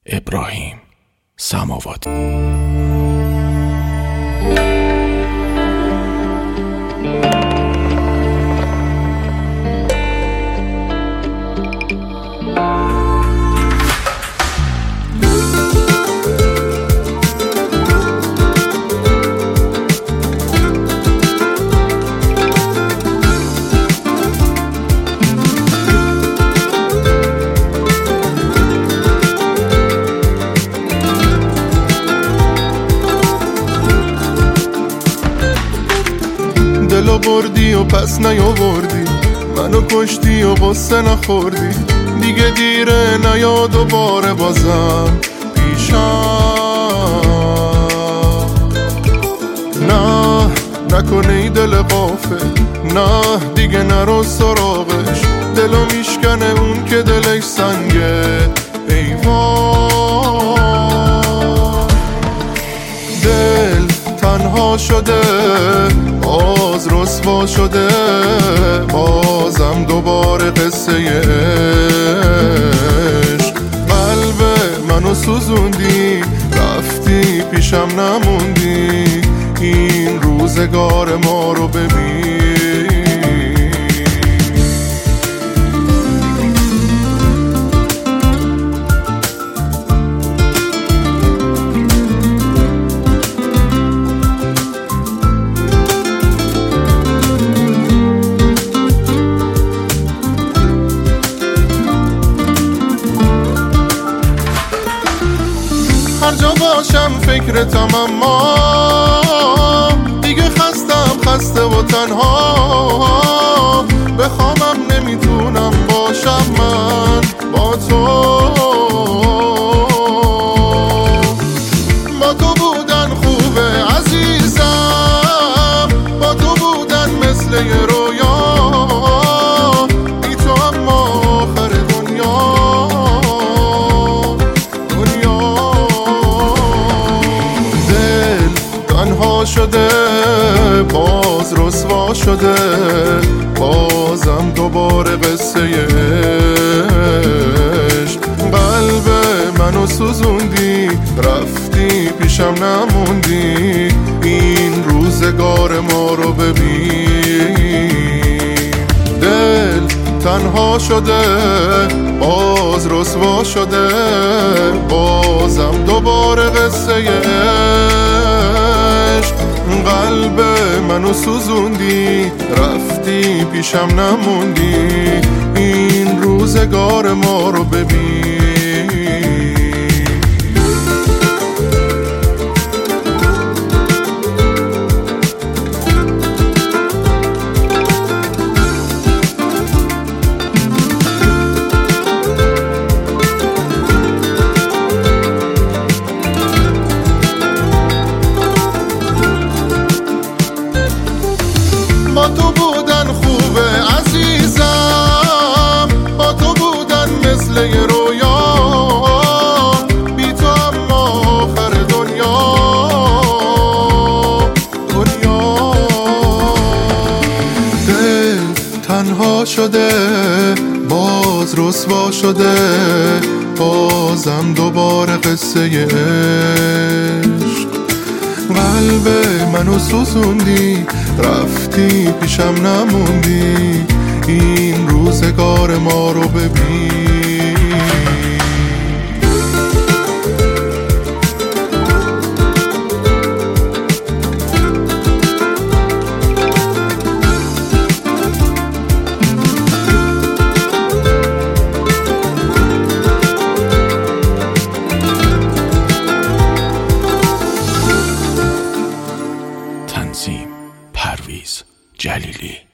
ابراهیم سماوات. دلو بردی و پس نیاوردی، منو کشتی و قصه نخوردی. دیگه دیره نیا دوباره بازم پیشم. نه نکنه ای دل غافل، نه دیگه نرو سراغش. دلو میشکنه اون که دلش سنگه. ای وای دل تنها شده، باز رسوا شده، بازم دوباره قصه عشق. قلب منو سوزوندی، رفتی پیشم نموندی. این روزگار ما رو ببین. هر جا باشم فکرتم، اما دیگه خسته و تنها. بخوامم نمیتونم باشم من با تو. با تو بودن خوبه عزیزم، با تو بودن مثل یه رویا. بی تو اما آخر تنها شده، باز رسوا شده، بازم دوباره قصه عشق. قلب منو سوزوندی، رفتی پیشم نموندی. این روزگار ما رو ببین. دل تنها شده، باز رسوا شده، بازم دوباره قصه عشق. قلب منو سوزوندی، رفتی پیشم نموندی. این روزگار ما رو ببین. با تو بودن خوبه عزیزم، با تو بودن مثل یه رویا. بی تو اما آخر دنیا. دل تنها شده، باز رسوا شده، بازم دوباره قصه عشق. قلب منو سوزوندی، رفتی پیشم نموندی. این روزگار ما رو ببین. تنظیم پرویز جلیلی.